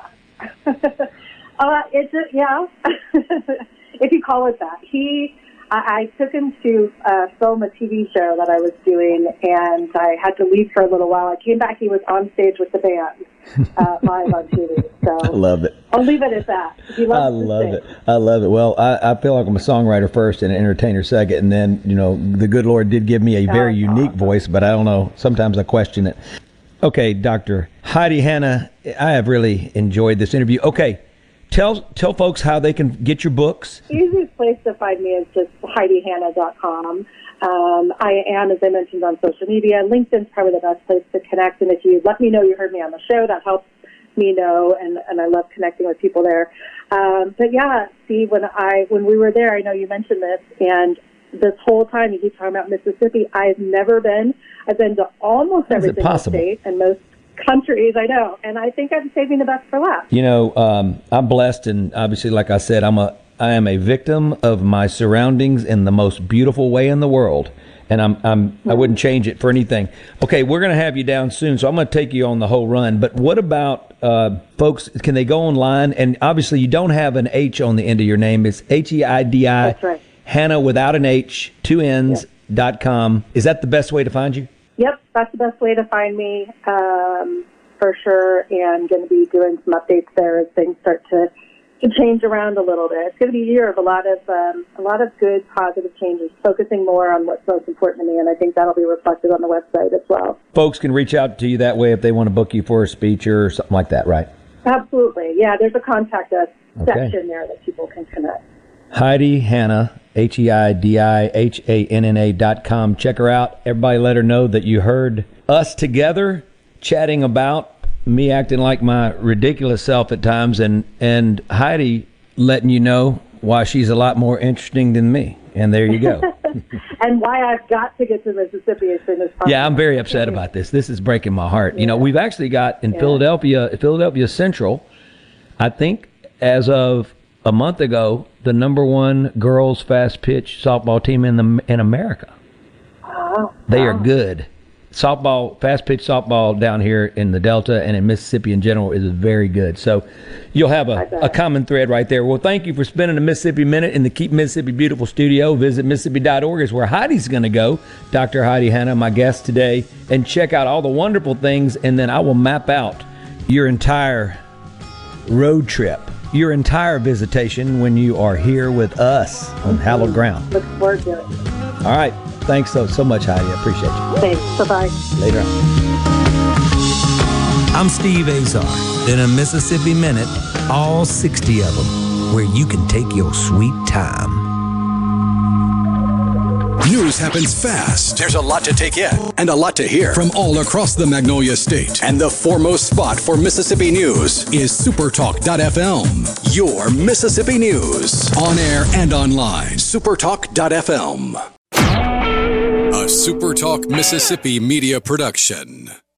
If you call it that. I took him to film a TV show that I was doing, and I had to leave for a little while. I came back, he was on stage with the band live on TV. So I love it. I'll leave it at that. He loves I love it. Well, I feel like I'm a songwriter first and an entertainer second, and then, the good Lord did give me a very unique voice, but I don't know. Sometimes I question it. Okay, Dr. Heidi Hanna, I have really enjoyed this interview. Okay, tell folks how they can get your books. The easiest place to find me is just HeidiHanna.com. I am, as I mentioned, on social media. LinkedIn's probably the best place to connect, and if you let me know you heard me on the show, that helps me know, and I love connecting with people there. But yeah, Steve, when we were there, I know you mentioned this, and this whole time you keep talking about Mississippi. I've never been. I've been to almost every single state and most countries, I know, and I think I'm saving the best for last. I'm blessed, and obviously, like I said, I am a victim of my surroundings in the most beautiful way in the world, and I wouldn't change it for anything. Okay, we're going to have you down soon, so I'm going to take you on the whole run. But what about folks? Can they go online? And obviously, you don't have an H on the end of your name. It's HEIDI. That's right. Hanna without an H, 2 N's, .com. Is that the best way to find you? Yep, that's the best way to find me, for sure, and going to be doing some updates there as things start to change around a little bit. It's going to be a year of a lot of good, positive changes, focusing more on what's most important to me, and I think that'll be reflected on the website as well. Folks can reach out to you that way if they want to book you for a speech or something like that, right? Absolutely. Yeah, there's a contact us section there that people can connect. Heidi Hanna, HEIDIHANNA.com. Check her out. Everybody let her know that you heard us together chatting about me acting like my ridiculous self at times, and Heidi letting you know why she's a lot more interesting than me. And there you go. And why I've got to get to Mississippi as soon as possible. Yeah, I'm very upset about this. This is breaking my heart. Yeah. We've actually got in Philadelphia Central, I think as of a month ago, the #1 girls fast pitch softball team in America. Wow. They are good. Fast pitch softball down here in the Delta and in Mississippi in general is very good. So you'll have a common thread right there. Well, thank you for spending a Mississippi Minute in the Keep Mississippi Beautiful studio. Visit Mississippi.org is where Heidi's going to go. Dr. Heidi Hanna, my guest today, and check out all the wonderful things, and then I will map out your entire road trip, your entire visitation when you are here with us on hallowed ground. Look forward to it. All right. Thanks so much, Heidi. I appreciate you. Thanks. Bye-bye. Later on. I'm Steve Azar. In a Mississippi Minute, all 60 of them, where you can take your sweet time. News happens fast. There's a lot to take in and a lot to hear from all across the Magnolia State. And the foremost spot for Mississippi news is Supertalk.fm. Your Mississippi news. On air and online. Supertalk.fm. A SuperTalk Mississippi media production.